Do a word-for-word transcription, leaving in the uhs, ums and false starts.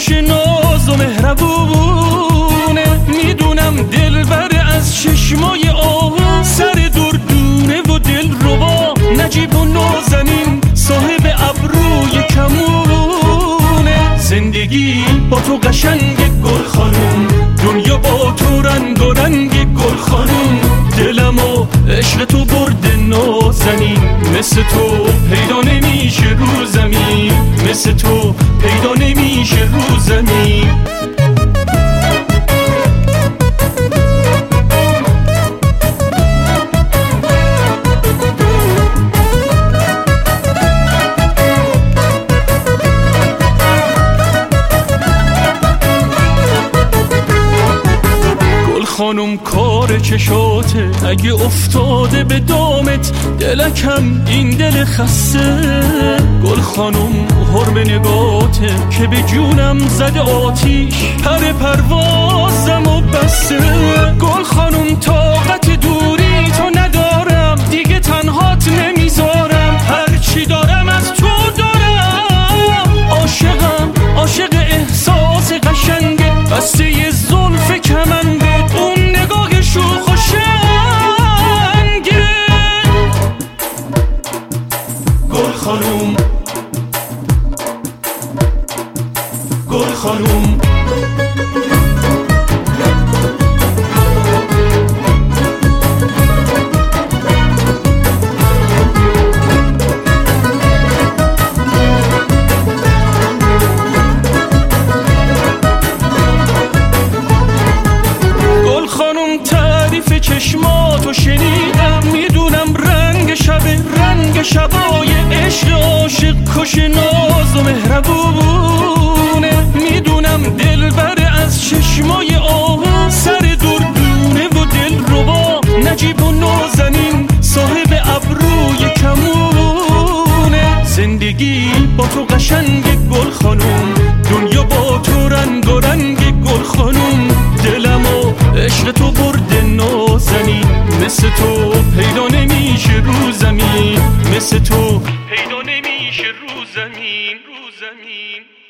خوش ناز و مهربونه، میدونم دلبر از چشمای آهو، سر دردونه و دل ربا، نجیب و نازنین صاحب ابروی کمونه. زندگی با تو قشنگ گل خانوم، دنیا با تو رنگ و رنگ گل خانوم، دلم و عشق تو برد نازنین، مثل تو پیدا نمیشه رو زمین، مثل تو پیدا نمیشه رو زمین. خانم کار چشاته، اگه افتاده به دامت دلکم این دل خسته. گل خانم حرم نگاته که به جونم زده آتیش، پر پروازم و بسته. گل خانم طاقت دوری تو ندارم، دیگه تنهات نمیذارم، هرچی دارم از تو دارم. عاشقم عاشق احساس قشنگه، بسته ی زلف کمنده، خانوم گل خانوم. گل خانوم تعریف چشماتو شنیدم، میدونم رنگ شبه رنگ شبای عشق، عاشق کش ناز و مهربونه، میدونم دلبر از چشمای آهو، سر دردونه و دل ربا، نجیب و نازنین صاحب ابروی کمونه. زندگی با تو قشنگ گل خانوم، دنیا با تو رنگ و رنگ گل خانوم، دلم و عشق تو برد نازنین، مثل تو پیدا نمیشه رو زمین، مثل تو پیدا نمیشه رو زمین رو زمین.